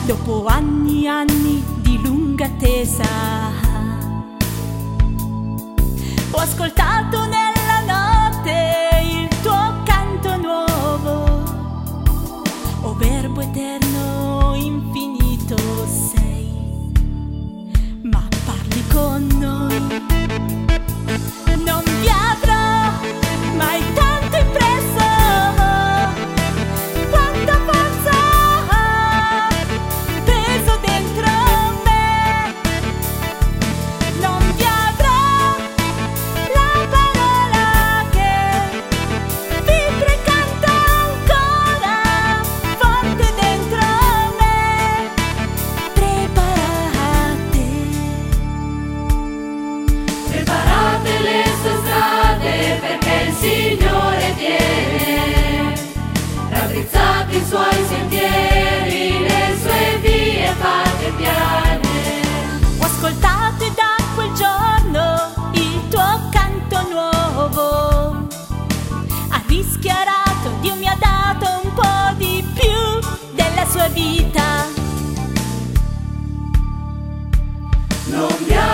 dopo anni e anni di lunga attesa. Ho ascoltato nella notte il tuo canto nuovo, o verbo eterno infinito sei, ma parli con noi. Non vi avrò mai tanto impresso quanta forza peso dentro me. Non vi avrò la parola che vibra e canta ancora forte dentro me. Preparate le sue strade perché il Signore viene, raddrizzate i suoi sentieri, le sue vie fate piane. Ho ascoltato da quel giorno il tuo canto nuovo, ha rischiarato, Dio mi ha dato un po' di più della sua vita. Non vi